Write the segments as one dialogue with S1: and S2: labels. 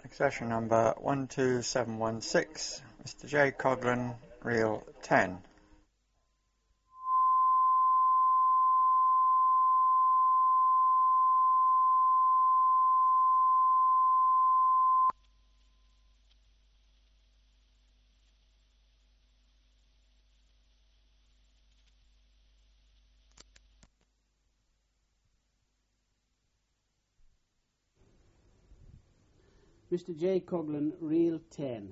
S1: Accession number 12716, Mr. J. Coghlan, reel 10.
S2: Mr. J. Coghlan, reel 10.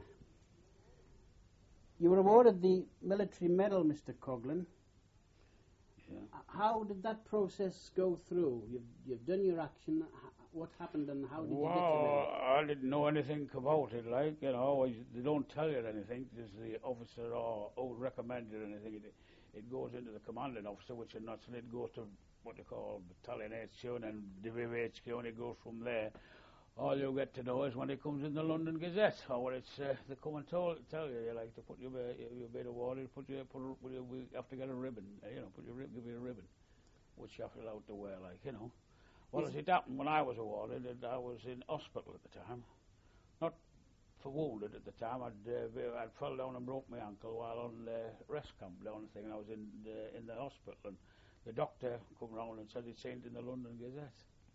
S2: You were awarded the military medal, Mr. Coghlan.
S3: Yeah.
S2: How did that process go through? You've done your action. What happened and how did you get your medal?
S3: I didn't know anything about it, like, you know, they don't tell you anything. Does the officer or recommend you anything? It goes into the commanding officer, which is not, and it goes to what they call battalion HQ and then Diviv HQ, and it goes from there. All you get to know is when it comes in the London Gazette, or when it's they come and tell you, like to put your bit of water, we have to get a ribbon, give you a ribbon, which you have to allow to wear, like, you know. Well, as it happened when I was awarded, I was in hospital at the time, not for wounded at the time. I'd fell down and broke my ankle while on the rest camp down the thing, and I was in the hospital, and the doctor come round and said he'd seen it in the London Gazette.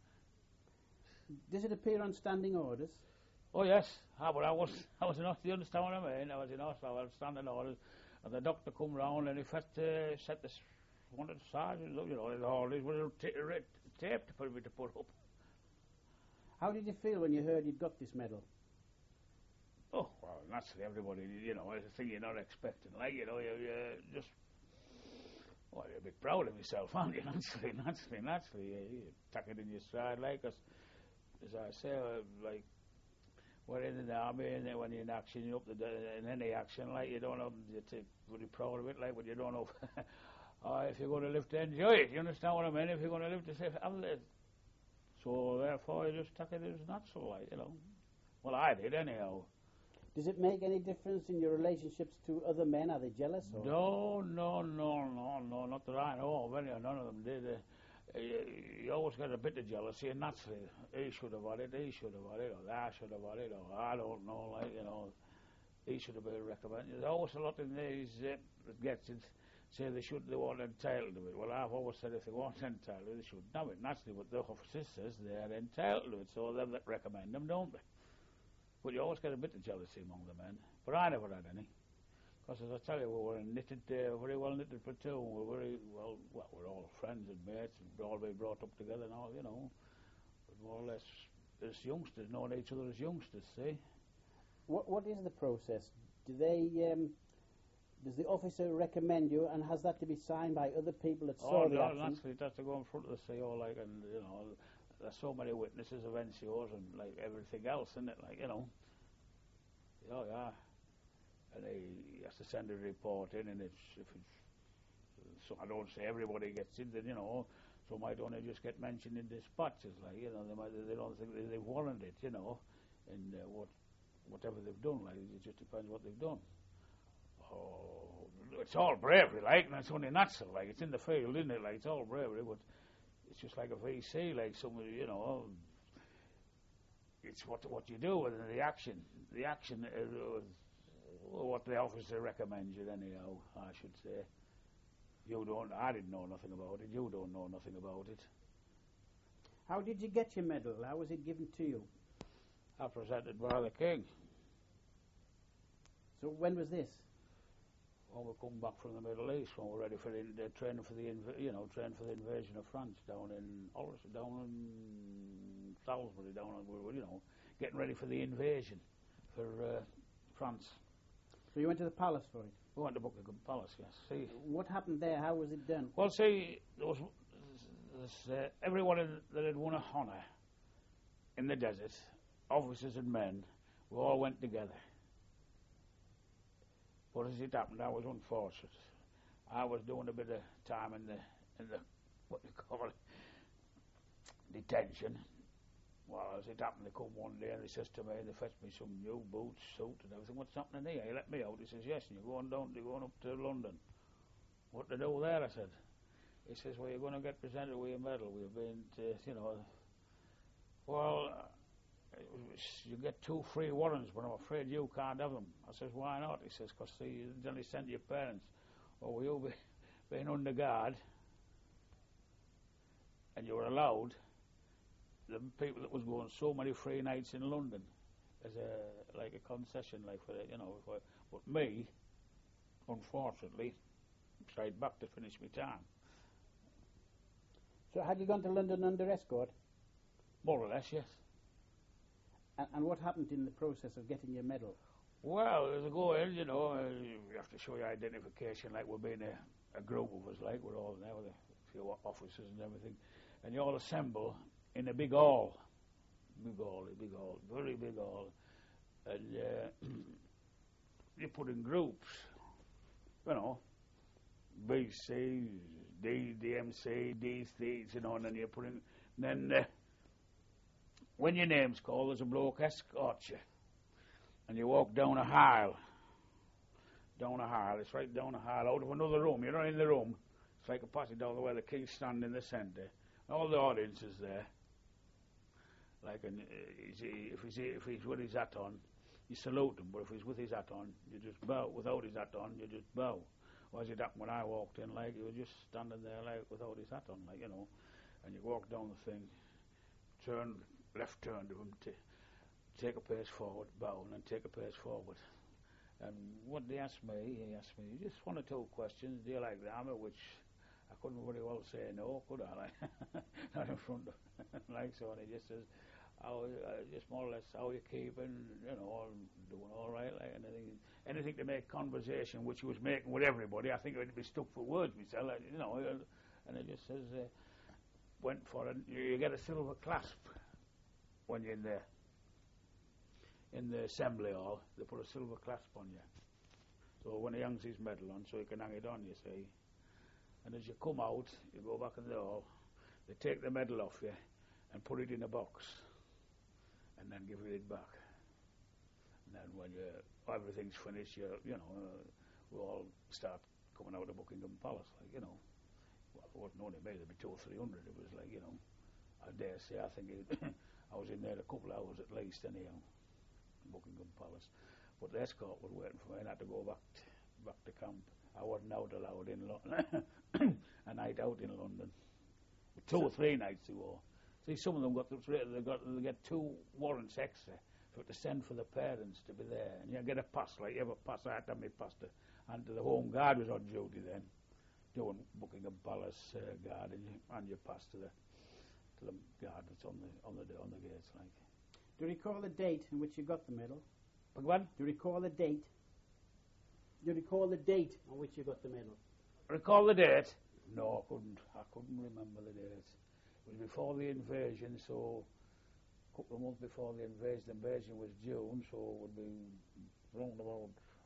S2: Does it appear on standing orders?
S3: Oh yes, but I was in hospital. You understand what I mean? I was in hospital. I was standing orders, and the doctor come round and he had to set this one of the sergeants up, you know, all these with tape for me to put up.
S2: How did you feel when you heard you'd got this medal?
S3: Oh well, naturally everybody, you know, it's a thing you're not expecting. Like, you know, you just. Well, you're a bit proud of yourself, aren't you? Naturally, you tuck it in your stride, like, as I say, like, we're in the army, and then when you're in action, you're up to in any action, like, you don't know, you're really proud of it, like, but you don't know if you're going to live to enjoy it. You understand what I mean? If you're going to live to say, have it. So, therefore, you just tuck it as natural, like, you know. Well, I did, anyhow.
S2: Does it make any difference in your relationships to other men? Are they jealous? Or?
S3: No, not that I know of. None of them did. You always get a bit of jealousy, and naturally, he should have had it, or I should have had it, or I don't know, like, you know, he should have been recommended. There's always a lot in these that gets it, say they weren't entitled to it. Well, I've always said if they weren't entitled to it, they should have it. Naturally, what the officer says, they're entitled to it, so them that recommend them, don't they? But you always get a bit of jealousy among the men. But I never had any. Because as I tell you, we were a very well knitted platoon. We're we're all friends and mates, and we've all been brought up together and all, you know. But more or less as youngsters, knowing each other as youngsters, see.
S2: What is the process? Do they does the officer recommend you, and has that to be signed by other people that saw the action?
S3: Naturally, it has to go in front of the CO, like, and, you know, there's so many witnesses of NCOs and, like, everything else, isn't it? Like, you know. Oh, yeah. And he has to send a report in, and so I don't say everybody gets in, then, you know, so might only just get mentioned in dispatches, like, you know, they don't think they've warranted it, you know, and whatever they've done, like, it just depends what they've done. Oh, it's all bravery, like, and it's only natural, like, it's in the field, isn't it? Like, it's all bravery, but it's just like a VC, like, somebody, you know, it's what you do with the action. The action is what the officer recommends you, anyhow, I should say. I didn't know nothing about it. You don't know nothing about it.
S2: How did you get your medal? How was it given to you?
S3: I presented by the King.
S2: So when was this?
S3: When we come back from the Middle East, when we're ready for training for the invasion of France down in Salisbury, getting ready for the invasion for France.
S2: So you went to the palace for it?
S3: We went to Buckingham Palace, yes. See,
S2: what happened there? How was it done?
S3: Well, see, there was everyone that had won a honour in the desert, officers and men, we all went together. But as it happened, I was unfortunate. I was doing a bit of time in the what you call it, detention. Well, as it happened, they come one day and they says to me, they fetched me some new boots, suit and everything. What's happening here? He let me out. He says, yes, and you're going up to London. What to do there? I said. He says, well, you're going to get presented with your medal. We've been to, you know. Well, you get 2 free warrants, but I'm afraid you can't have them. I says, why not? He says, because you only sent to your parents. Or will you be being under guard, and you were allowed the people that was going so many free nights in London as a concession, like for but me, unfortunately, straight back to finish my time.
S2: So had you gone to London under escort?
S3: More or less, yes.
S2: And what happened in the process of getting your medal?
S3: Well, as I go in, you have to show your identification, like we're being a group of us, like we're all there with a few officers and everything, and you all assemble in a big hall, very big hall, and you put in groups, BC, D, DMC, D3, and then you put in, and then when your name's called, there's a bloke escorts you, and you walk down a aisle, it's right down a aisle, out of another room. You're not in the room, it's like a passage down where the king's standing in the centre, all the audience is there. Like, if he's with his hat on, you salute him, but if he's with his hat on, you just bow. Without his hat on, you just bow. Or as it happened when I walked in, like, he was just standing there, like, without his hat on, like, and you walk down the thing, left turn to him, take a pace forward, bow, and then take a pace forward. And what he asked me just 1 or 2 questions. Do you like the army? Which I couldn't very well say no, could I? Like, not in front of like so. And he just says, just more or less, how you keeping? Doing all right. Like anything to make conversation, which he was making with everybody. I think it would be stuck for words myself. Like, and he just says, went for it. You get a silver clasp when you're in the assembly hall. They put a silver clasp on you. So when he hangs his medal on, so he can hang it on, you see. And as you come out, you go back in the hall, they take the medal off you and put it in a box and then give it back. And then when everything's finished, we all start coming out of Buckingham Palace, like, Well, it wasn't only me, there'd be 200 or 300. It was like, I dare say, I think I was in there a couple of hours at least anyhow, in Buckingham Palace. But the escort was waiting for me, and I had to go back to camp. I wasn't out allowed in London, a night out in London. 2 or 3 nights ago. See, some of them they get 2 warrants extra to send for the parents to be there, and you get a pass, like you have a pass. I had to have my pass and the Home Guard was on duty then, doing Buckingham Palace guard, and you pass to the guard that's on the gates, like.
S2: Do you recall the date in which you got the medal?
S3: What?
S2: Do you recall the date? Do you recall the date on which you got the medal?
S3: Recall the date? No, I couldn't remember the date. It was before the invasion, so a couple of months before the invasion. The invasion was June, so it would be round about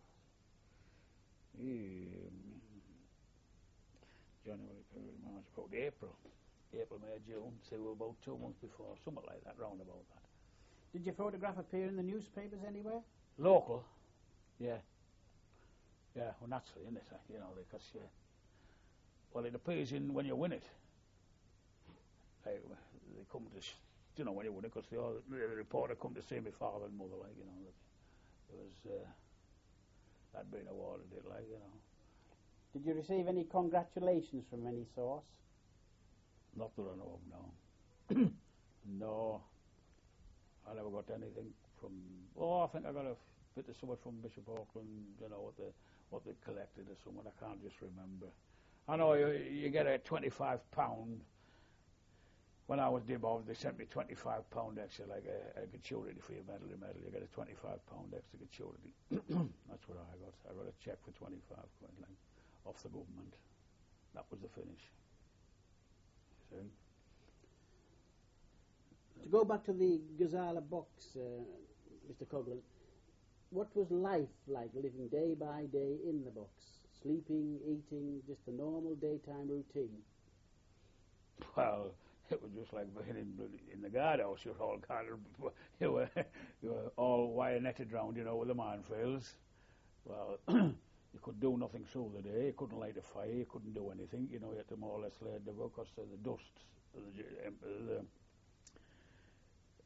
S3: January, February, March, about April, May, June. So we were about 2 months before, something like that, round about that.
S2: Did your photograph appear in the newspapers anywhere?
S3: Local, yeah. Yeah, well, naturally, isn't it? Because well, it appears in when you win it. Like, they come to, when you win it, because the reporter come to see my father and mother, like, that it was that being awarded it, like,
S2: Did you receive any congratulations from any source?
S3: Not that I know of, no. No, I never got anything from. Oh, I think I got a bit of somewhat from Bishop Auckland, what they collected or something. I can't just remember. I know you get a £25. When I was demobbed, they sent me £25 extra, like a gratuity for your medal. You get a £25 extra gratuity. That's what I got. I got a cheque for 25 quid, like, off the government. That was the finish. See?
S2: To go back to the Gazala box, Mr. Coghlan, what was life like living day by day in the box? Sleeping, eating, just a normal daytime routine?
S3: Well, it was just like being in the guardhouse. You were all wirenetted round, with the minefields. Well, you could do nothing through the day. You couldn't light a fire. You couldn't do anything. You had to more or less lay the work because of the dust,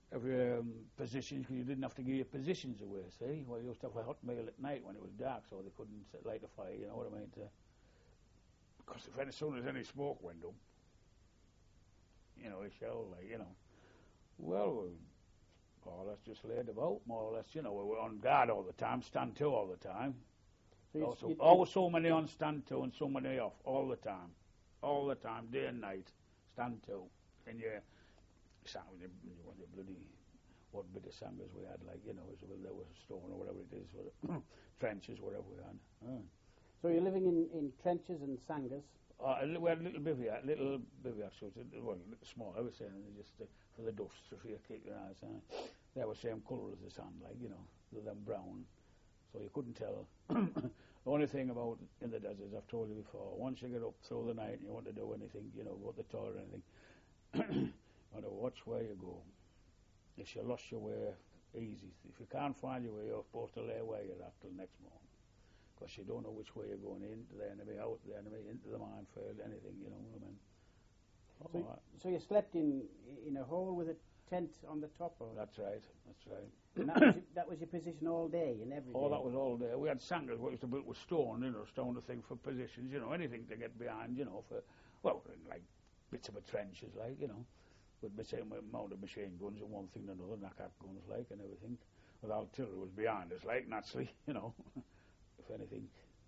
S3: positions, because you didn't have to give your positions away, see? Well, you used to have a hot meal at night when it was dark, so they couldn't light a fire, you know what I mean? Because as soon as any smoke went up, you know, a shell, like, you know. Well, we more or less just laid about, more or less, you know, we were on guard all the time, stand to all the time. So always so many on stand to and so many off, all the time, day and night, stand to. And you bloody, what bit of sangers we had, like, you know, there was a stone or whatever it is, or trenches, whatever we had.
S2: So you're living in trenches and sangers?
S3: We had little bivouacs, well, small, I was saying, just for the dust, so you keep your eyes on it. They were the same colour as the sun, like, you know, them brown, so you couldn't tell. The only thing about in the desert, I've told you before, once you get up through the night and you want to do anything, you know, go to the toilet or anything, you want to watch where you go. If you lost your way, easy. If you can't find your way, you're supposed to lay where you're at till next morning. Because you don't know which way you're going, into the enemy, out the enemy, into the minefield, anything, you know what I mean.
S2: So you slept in a hole with a tent on the top? Or?
S3: That's right.
S2: And that was your position all day and every day?
S3: Oh, that was all day. We had sangers, what used to be built with stone, you know, stone to thing for positions, you know, anything to get behind, you know, for, well, like bits of a trenches, like, you know, with mounted machine guns and one thing and another, knock-out guns, like, and everything. With artillery was behind us, like, naturally, you know, if anything.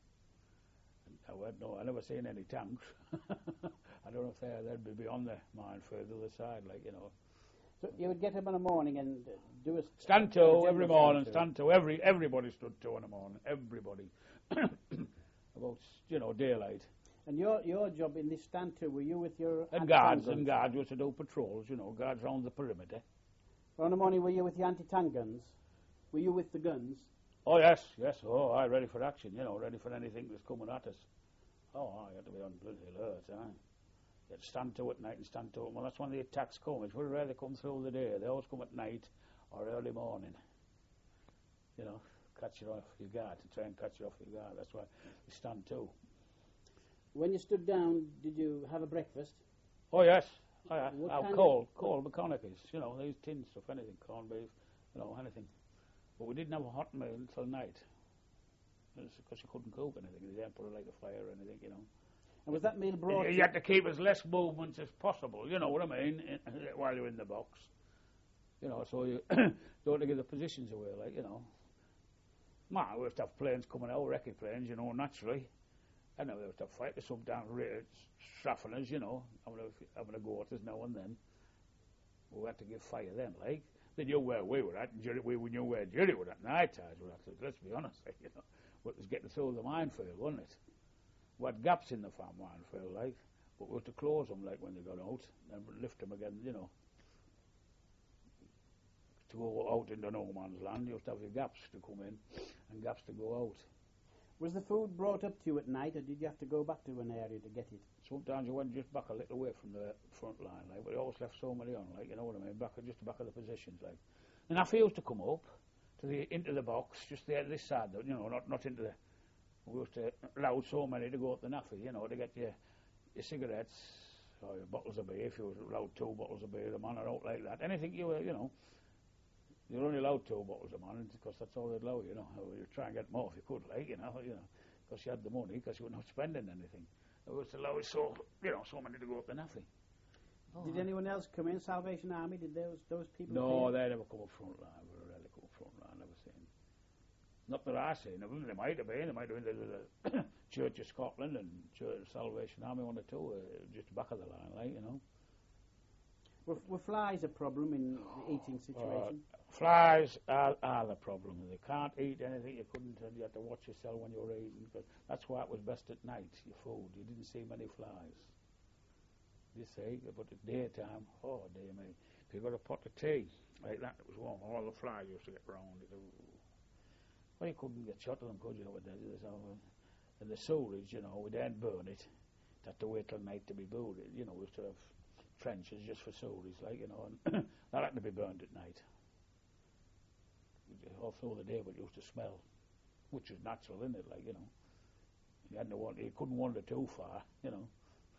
S3: I never seen any tanks. I don't know if they'd be beyond the minefield the other side, like, you know.
S2: So you would get up in the morning and do a...
S3: Stand to every morning, stand to. Everybody stood to in the morning, everybody. About, you know, daylight.
S2: And your job in this stand to, were you with your...
S3: And guards used to do patrols, you know, guards round the perimeter.
S2: Well, in the morning, were you with the anti-tank guns? Were you with the guns?
S3: Oh, yes. Oh, I ready for action, you know, ready for anything that's coming at us. Oh, I had to be on bloody alert, You had to stand to at night and stand to. Well, that's when the attacks come. It's very rare they come through the day. They always come at night or early morning. You know, catch you off your guard, to try and catch you off your guard. That's why you stand to.
S2: When you stood down, did you have a breakfast?
S3: Oh, yes. Cold McConaughey's, you know, these tin stuff, anything, corned beef, you know, anything. But we didn't have a hot meal until night. Because you couldn't cook anything. You didn't put it like a fire or anything, you know.
S2: And was that meal brought...
S3: You had to keep as less movement as possible, you know what I mean, while you're in the box. You know, so you don't want to give the positions away, like, you know. Man, we have to have planes coming out, recce planes, you know, naturally. And then we have to fight the sub-down straffing us, you know, having a go at us now and then. We had to give fire then, like. They knew where we were at, and we knew where Jerry were at, night times were at, let's be honest, like, you know. But it was getting through the minefield, wasn't it? We had gaps in the farm minefield, like, but we had to close them, like, when they got out, and lift them again, you know. To go out into no man's land, you have to have your gaps to come in, and gaps to go out.
S2: Was the food brought up to you at night, or did you have to go back to an area to get it?
S3: Sometimes you went just back a little away from the front line, like, but you always left so many on, like, you know what I mean, just back of the positions, like. And I used to come up into the box, just this side, you know, not into the. We used to allow so many to go up the naffy, you know, to get your cigarettes or your bottles of beer. If you were allowed 2 bottles of beer a man or out like that, anything you were, you know. You're only allowed 2 bottles a man because that's all they'd allow you, know. You try and get more if you could, like, you know, because you had the money, because you were not spending anything. It was allowed so many to go up the naffy.
S2: Oh, did anyone else come in, Salvation Army? Did those people?
S3: No, they never come up front line. We rarely come up front line. Never seen. Not that I seen them. They might have been. They might have been the Church of Scotland and Church of Salvation Army, one or two, just back of the line, like, you know.
S2: Were flies a problem in the eating situation?
S3: Flies are the problem. They can't eat anything. You had to watch yourself when you were eating. But that's why it was best at night, your food. You didn't see many flies. You see, but at daytime, oh dear me. If you got a pot of tea like that, it was warm. All the flies used to get round it. Well, you couldn't get shot of them, could you? And the sewerage, you know, we didn't burn it. You had to wait till night to be burned. You know, we used to have trenches just for sewerage, like, you know, and that had to be burned at night. All through the day, but it used to smell, which is natural, isn't it? Like, you know, you couldn't wander too far, you know.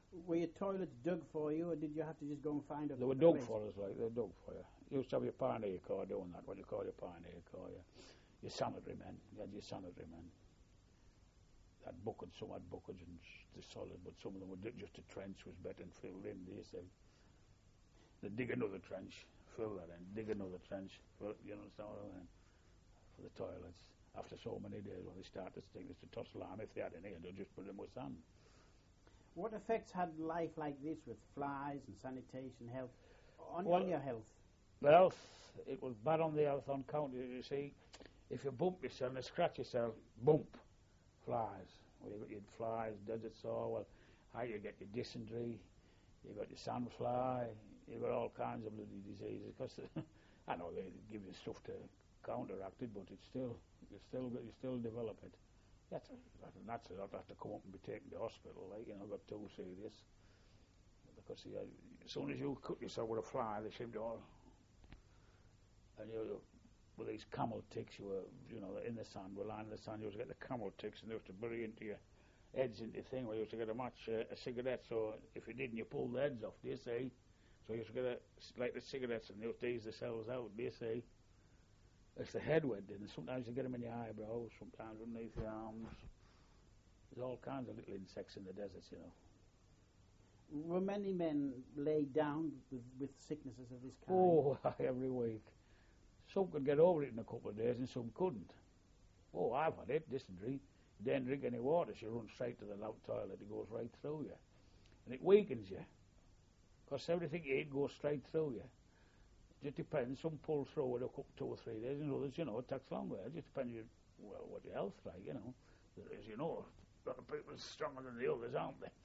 S2: Were your toilets dug for you, or did you have to just go and find a
S3: They were
S2: a
S3: dug
S2: place?
S3: for us, like, they were dug for you. You used to have your pioneer corps doing that, what you call your pioneer corps, yeah. Your sanitary men, you had your sanitary men. Had buckets, some had buckets and the solid, but some of them were just a trench was better than filled in, they said. They dig another trench, fill that in, dig another trench, you understand what I mean? For the toilets. After so many days, when they started to stink, they toss lime, if they had any, they'd just put them with sand.
S2: What effects had life like this with flies and sanitation, health, on
S3: Well,
S2: your health?
S3: The health, it was bad on the health on count. You see, if you bump yourself and scratch yourself, bump, flies. Well, you got your flies, desert sore. Well, how you get your dysentery, you got your sandfly, you got all kinds of bloody diseases. Because I know they give you stuff to counteract it, but it's still you still develop it. That's I'd have to come up and be taken to hospital. Like, got too serious. Because as soon as you cut yourself with a fly, they seem to all. And with these camel ticks, you were, in the sand, we're lying in the sand, you used to get the camel ticks, and they used to bury into your heads into the thing where you used to get a match, a cigarette. So if you didn't, you pulled the heads off, do you see? So you used to get like the cigarettes, and they used to ease themselves out, do you see? It's the head went in, and sometimes you get them in your eyebrows, sometimes underneath your arms. There's all kinds of little insects in the deserts,
S2: Were many men laid down with sicknesses of this kind?
S3: Oh, every week. Some could get over it in a couple of days and some couldn't. Oh, I've had it, dysentery. You don't drink any water, so you run straight to the loud toilet. It goes right through you. And it weakens you. Because everything you eat goes straight through you. It just depends. Some pull through it a couple, 2 or 3 days, and others, it takes longer. It just depends what your health's like, There is, a lot of people are stronger than the others, aren't they?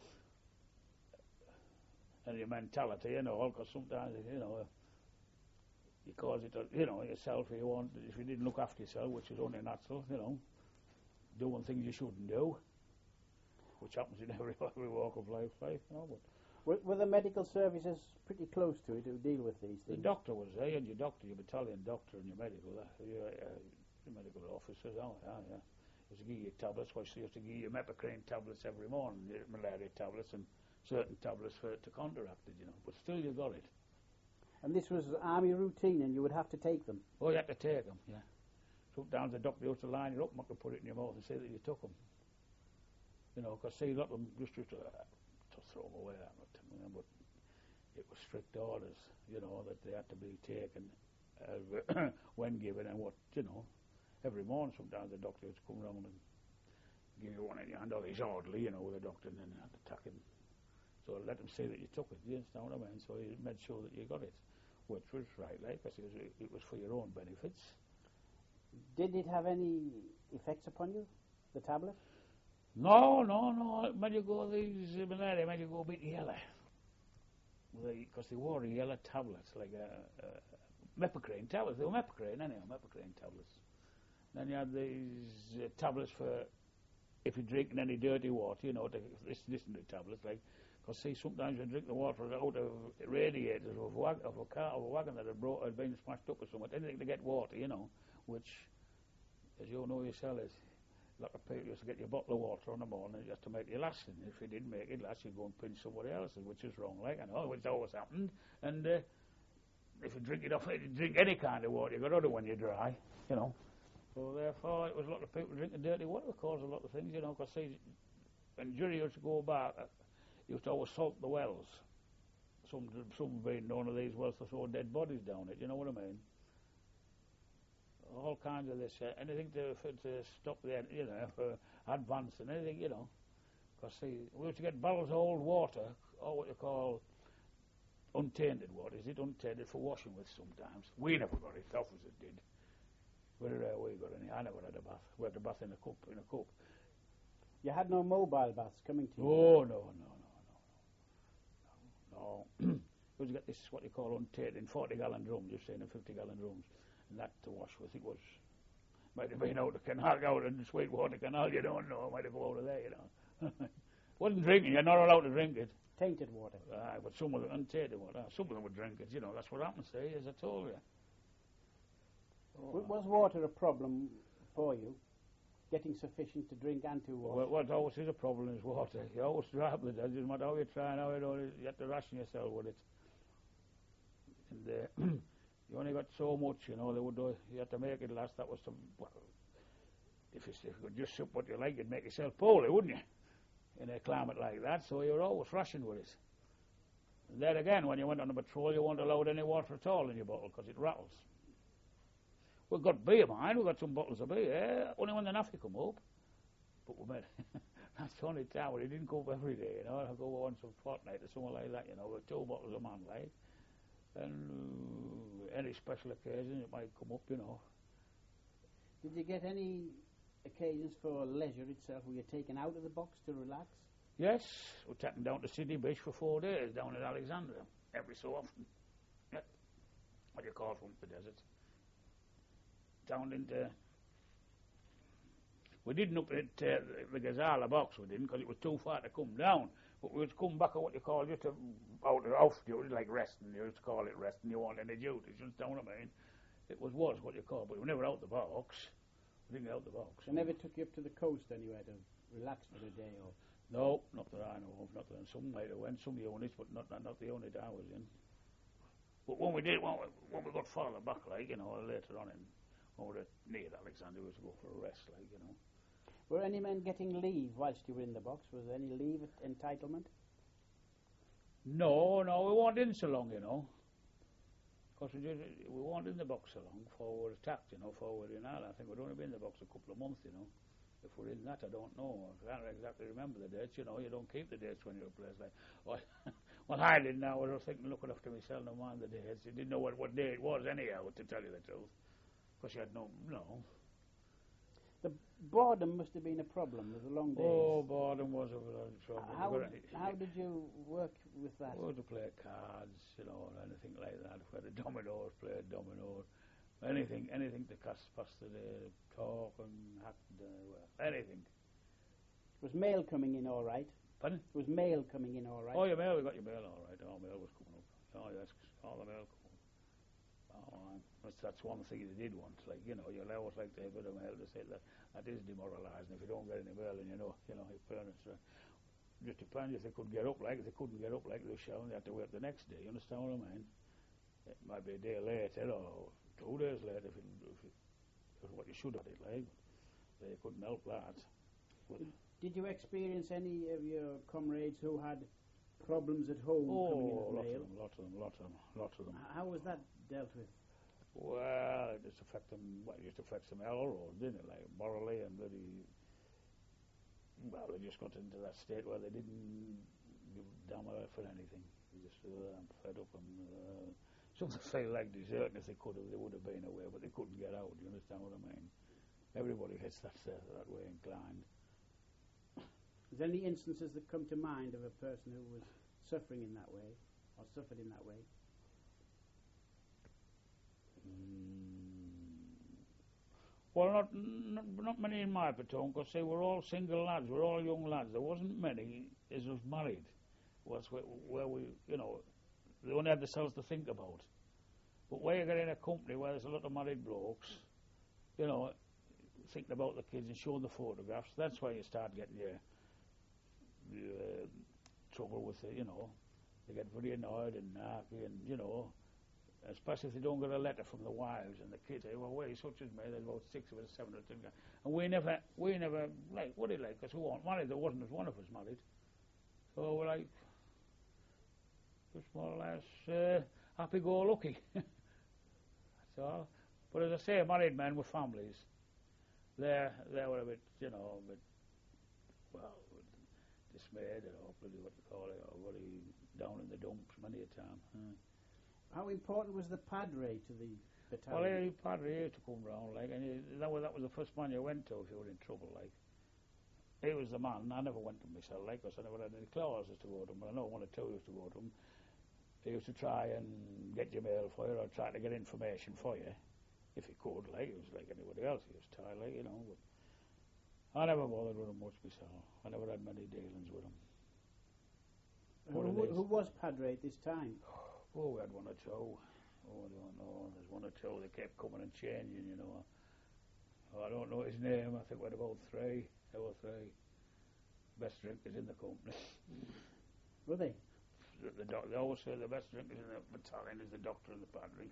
S3: And your mentality, because sometimes, you cause it, yourself, if you didn't look after yourself, which is only natural, doing things you shouldn't do, which happens in every walk of life, but.
S2: Were the medical services pretty close to it to deal with these things?
S3: The doctor was there, and your doctor, your battalion doctor, and your medical, your medical officers, yeah. Used to give you tablets, which they used to give you Mepacrane tablets every morning, malaria tablets, and certain tablets to counteract it, but still you got it.
S2: And this was army routine, and you would have to take them?
S3: Oh, you had to take them, yeah. Sometimes the doctor used to line you up and could put it in your mouth and say that you took them. Because see, a lot of them just used to throw them away, but it was strict orders, that they had to be taken when given, and every morning sometimes the doctor would come round and give you one in your hand, or he's orderly, with a doctor, and then you had to tack him. So let them say that you took it, you understand what I mean? So he made sure that you got it, which was right, because it was for your own benefits.
S2: Did it have any effects upon you, the tablet?
S3: No. It made you go, these malaria made you go a bit yellow. Because they wore yellow tablets, like Mepacrane tablets. They were Mepacrane, Mepacrane tablets. Then you had these tablets for if you're drinking any dirty water, listen to tablets, because see, sometimes you drink the water out of radiators of a car, of a wagon that had been smashed up or something, anything to get water, which, as you know yourself, is a lot of people used to get your bottle of water on the morning just to make you last, and if you didn't make it last, you'd go and pinch somebody else's, which is wrong, which always happened, and if you drink any kind of water, you got other when you're dry, So therefore, it was a lot of people drinking dirty water caused a lot of things, because see, when jury used to go back, you used to always salt the wells. Some being known of these wells to throw dead bodies down it, you know what I mean? All kinds of this, anything to stop the, for advancing, anything, Because see, we used to get barrels of old water, or what you call untainted water. Is it untainted for washing with sometimes? We never got it, the officers did. Very rare we got any. I never had a bath. We had a bath in a cup.
S2: You had no mobile baths coming to you?
S3: Oh, no. You used to get this, what you call untainted, in 40-gallon drums, you've seen in 50-gallon drums, and that to wash with. It might have been out the canal, out in the Sweetwater Canal, you don't know. It might have gone over there, Wasn't drinking, you're not allowed to drink it.
S2: Tainted water?
S3: But some of them untainted water. Some of them would drink it, that's what happens, see, as I told you.
S2: Was water a problem for you? getting sufficient to drink and to wash?
S3: Well, what always is a problem is water. You always drop the desert, no matter how you try and how you don't, you have to ration yourself with it. And you only got so much, you know. You had to make it last. That was some. Well, if you could just sup what you like, you'd make yourself poorly, wouldn't you? In a climate like that, so you're always rationed with it. And then again, when you went on a patrol, you weren't allowed any water at all in your bottle because it rattles. We've got beer, mind. We've got some bottles of beer. Only when the naffy come up. But we made that's the only time when it didn't come up every day, you know. I'll go once a fortnight or something like that, you know, with 2 bottles a man, like. And any special occasion, it might come up, you know.
S2: Did you get any occasions for leisure itself? Were you taken out of the box to relax?
S3: Yes, we're taken down to Sydney Beach for 4 days, down in Alexandria, every so often. Yep. What do you call from the desert? Down into... We didn't up at the Gazala box, we didn't, because it was too far to come down. But we would come back at what you call just out of off duty, like resting. You used to call it resting. You weren't any duties, you know what I mean? It was what you call, but we were never out the box. We didn't get out the box.
S2: They never took you up to the coast anywhere to relax for a day, or?
S3: No, not that I know of. Not that some might have went, some units, but not the unit I was in. But when we got farther back, like, you know, later on when we were near Alexandria, we used to go for a rest, like, you know.
S2: Were any men getting leave whilst you were in the box? Was there any leave entitlement?
S3: No, we weren't in so long, you know. Because we weren't in the box so long before we were attacked, you know, before we were in Ireland. I think we'd only been in the box a couple of months, you know. If we're in that, I don't know. I can't exactly remember the dates, you know. You don't keep the dates when you're a place like... Well, I didn't know. I was thinking, looking after myself, no mind the dates. You didn't know what day it was anyhow, to tell you the truth. Because you had no...
S2: The boredom must have been a problem with the long days.
S3: Oh, boredom was a lot of trouble.
S2: How did you work with that?
S3: We had to play cards, you know, or anything like that. If we had a dominoes, play dominoes. Anything to pass the day, talk and act, anything.
S2: Was mail coming in all right?
S3: Pardon?
S2: Was mail coming in all right?
S3: Oh, your mail, we got your mail all right. Our mail was coming up. Oh, yes, all the mail coming up. Oh, that's one thing they did want. Like, you know, you'll always like to have a bit of mail to say that is demoralising. If you don't get any mail and you know, your parents just depends if they could get up, like, if they couldn't get up, like, they had to wait the next day. You understand what I mean? It might be a day later or 2 days later if what you should have it, like. They couldn't help that.
S2: Did you experience any of your comrades who had problems at home coming in with mail?
S3: Lots of them.
S2: How was that dealt with?
S3: Well, it just affected them. Well, it just affects them all, didn't it? Like morally and very. Well, they just got into that state where they didn't give a damn for anything. They just fed up and some felt like deserting. If they could have, they would have been away, but they couldn't get out. You understand what I mean? Everybody gets that way inclined.
S2: Is there any instances that come to mind of a person who was suffering in that way, or suffered in that way?
S3: Well, not many in my platoon, because they were all single lads, we're all young lads. There wasn't many as was married. Was where we, you know, they only had themselves to think about. But where you get in a company where there's a lot of married blokes, you know, thinking about the kids and showing the photographs, that's where you start getting your trouble with it, you know. They get very annoyed and narky and, you know, especially if they don't get a letter from the wives and the kids say, well, wait, such as me, there's about 6 of us, 7 of us. And we never, like, what do you like? Because we weren't married, there wasn't as one of us married. So we're like, just more or less happy-go-lucky. That's all. But as I say, married men with families, they were a bit, you know, well, dismayed or bloody what you call it, or very down in the dumps many a time.
S2: How important was the padre to the battalion?
S3: Well, the padre used to come round, like, and that was the first man you went to if you were in trouble, like. He was the man. I never went to him myself, like, because I never had any clauses to go to him, but I know one or two used to go to him. He used to try and get your mail for you or try to get information for you, if he could, like. He was like anybody else. He was tired, like, you know. But I never bothered with him much myself. I never had many dealings with him.
S2: Who was padre at this time?
S3: Oh, we had one or two. Oh, I don't know. There's one or two. They kept coming and changing, you know. I don't know his name. I think we had about three. There were three. Best drinkers in the company.
S2: Were they?
S3: They always say the best drinkers in the battalion is the doctor and the padre.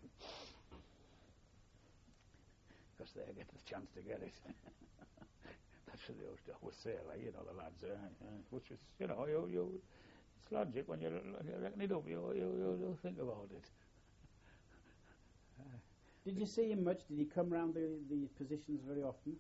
S3: Because they get the chance to get it. That's what they always say, like, you know, the lads, which is, you know, it's logic when you reckon it up, you think about it.
S2: Did you see him much? Did he come round the positions very often?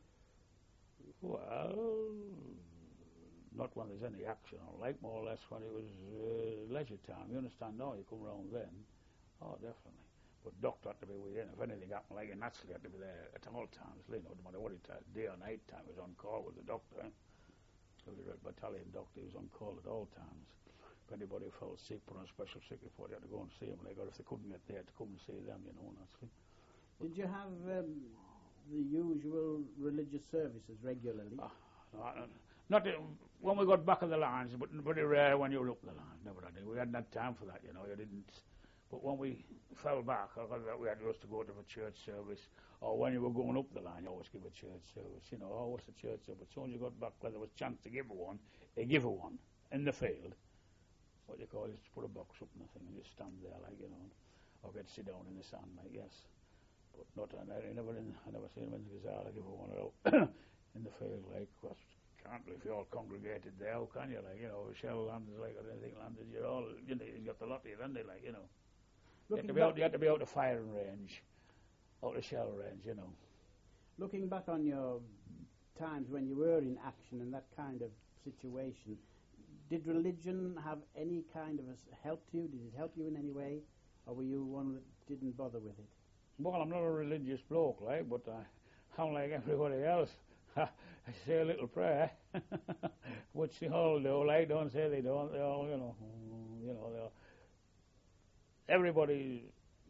S3: Well, not when there's any action on, like more or less when it was leisure time. You understand? No, you come round then. Oh, definitely. But doctor had to be within. If anything happened, like, he naturally had to be there at all times. You know, no matter what it was, day or night time, he was on call with the doctor. He was a battalion doctor. He was on call at all times. If anybody felt sick, put on a special sick report, you had to go and see him. Like, or if they couldn't get there, to come and see them, you know, naturally.
S2: Did you have the usual religious services regularly?
S3: Not when we got back of the lines, but very rare when you were up the line. Never had it. We hadn't had time for that, you know. You didn't. But when we fell back, we had just to go to a church service, or when you were going up the line, you always give a church service. You know, always a church service. As soon as you got back, where there was a chance to give a one, they give a one in the field. What you call is to put a box up and thing, and you stand there, like, you know, or get to sit down in the sun, like, yes. But not, I never seen him in the Gazala give a one out in the field, like, because can't if you're all congregated there, how can you, like, you know, shell landers, like, or anything landed, you're all, you know, you got the lot of you, haven't they, like, you know. You had to be out of firing range, out of shell range, you know.
S2: Looking back on your times when you were in action in that kind of situation, did religion have any kind of help to you? Did it help you in any way? Or were you one that didn't bother with it?
S3: Well, I'm not a religious bloke, like, but I'm like everybody else. I say a little prayer, which they all do, like, don't say they don't, they all, you know, they all. Everybody's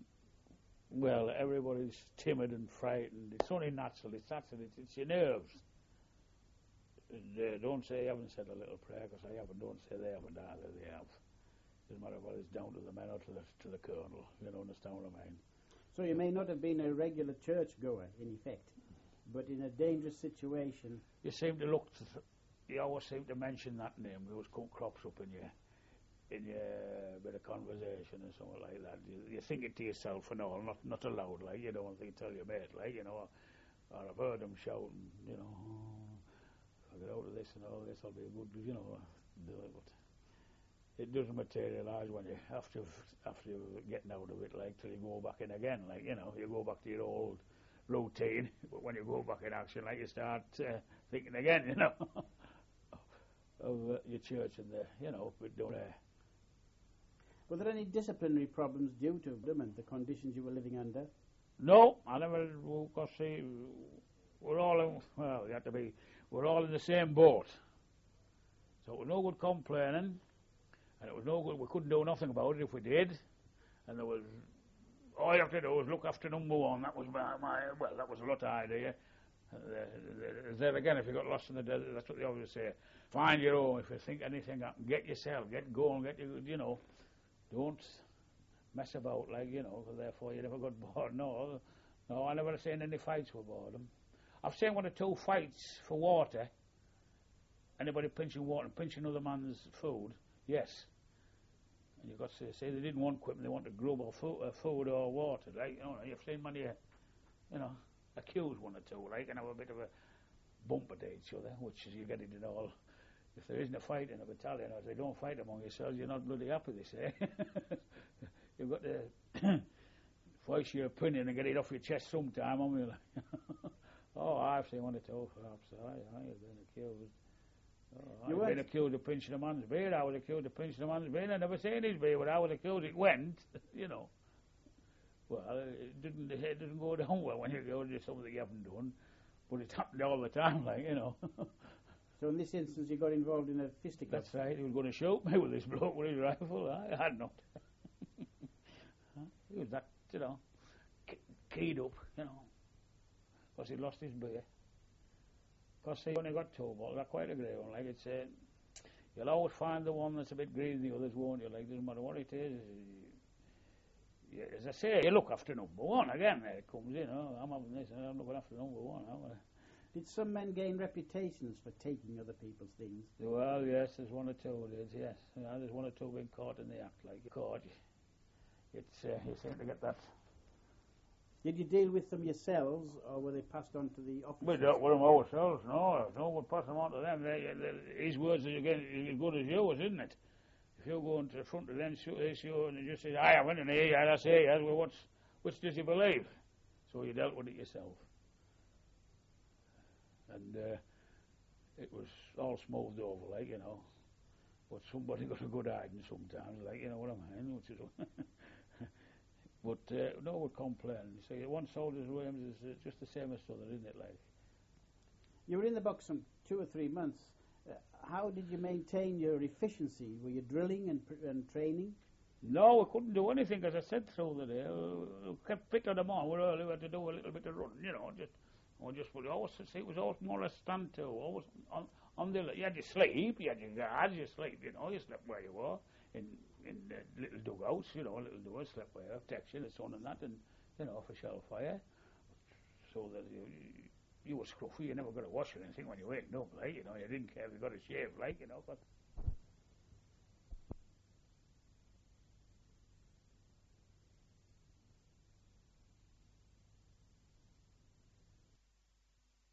S3: timid and frightened. It's only natural. It's your nerves. Don't say you haven't said a little prayer, because I haven't. Don't say they haven't either. They have. Doesn't matter whether it's down to the men or to the colonel. You know, understand what I mean?
S2: So you may not have been a regular churchgoer, in effect, but in a dangerous situation.
S3: You seem to look. You always seem to mention that name. It always crops up in your bit of conversation and something like that. You think it to yourself and all, not aloud, like, you don't think, tell your mate, like, you know, or I've heard them shouting, you know, if I get out of this and all this, I'll be a good, you know, do it, but it doesn't materialise when you, after getting out of it, like, till you go back in again, like, you know, you go back to your old routine, but when you go back in action, like, you start thinking again, you know, of your church and the, you know, but don't
S2: Were there any disciplinary problems due to them and the conditions you were living under?
S3: No, I never, because see, we're all in the same boat. So it was no good complaining, and it was no good, we couldn't do nothing about it if we did, and there was, all you have to do was look after number one. That was that was a lot of idea. There again, if you got lost in the desert, that's what they always say. Find your own. If you think anything happen, get yourself, get going, you know. Don't mess about, like, you know, therefore you never got bored. No, I never seen any fights for boredom. I've seen 1 or 2 fights for water. Anybody pinching water and pinching other man's food, yes. And you've got to say they didn't want equipment, they wanted grub or food or water, like, you know, you've seen many, you know, accuse 1 or 2, like, and have a bit of a bump at each other, which is, you get it in all. If there isn't a fight in a battalion, or if they don't fight among yourselves, you're not bloody happy, they say. You've got to voice your opinion and get it off your chest sometime, haven't you? Oh, I've seen 1 or 2, perhaps. I've been accused. I've been accused of pinching a man's beard. I was accused of pinching a man's beard. I never seen his beard, but I was accused. It went, you know. Well, it doesn't go down well when you go to something you haven't done, but it happened all the time, like, you know.
S2: So in this instance, you got involved in a fisticuff.
S3: That's right. He was going to shoot me with this bloke with his rifle. I had not. He was that, you know, keyed up, you know, because he lost his beer. Because he only got 2 balls. I quite agree on. Like, it's you'll always find the one that's a bit green, the others won't you? Like, doesn't matter what it is. As I say, you look after number 1 again. There it comes in. Oh, I'm having this, and I'm looking after number 1.
S2: Did some men gain reputations for taking other people's things?
S3: Well, yes, there's one or two. Yes, there's one or two been caught in the act. Like caught, it's you seem to get that.
S2: Did you deal with them yourselves, or were they passed on to the officers?
S3: We dealt with them ourselves. No, we pass them on to them. His words are again as good as yours, isn't it? If you go into the front of them, and you just say, I went in here, yeah, that's it, yeah, well, which does he believe? So you dealt with it yourself. And it was all smoothed over, like, you know. But somebody got a good hiding sometimes, like, you know what I mean? Which is but no one complained. So one soldier's wages is just the same as the other, isn't it, like?
S2: You were in the box some 2 or 3 months. How did you maintain your efficiency? Were you drilling and training?
S3: No, we couldn't do anything, as I said through the day. We kept fit on them on. We only had to do a little bit of running, you know. It was always more or less stand to. Always on the. You had your sleep, you had your guards, you sleep, you know. You slept where you were in little dugouts, you know, little dugouts. Slept where you have protection, the sun and that, and you know, for shell fire. So that you were scruffy. You never got to wash or anything when you waked up, like, you know. You didn't care if you got a shave, like, you know. But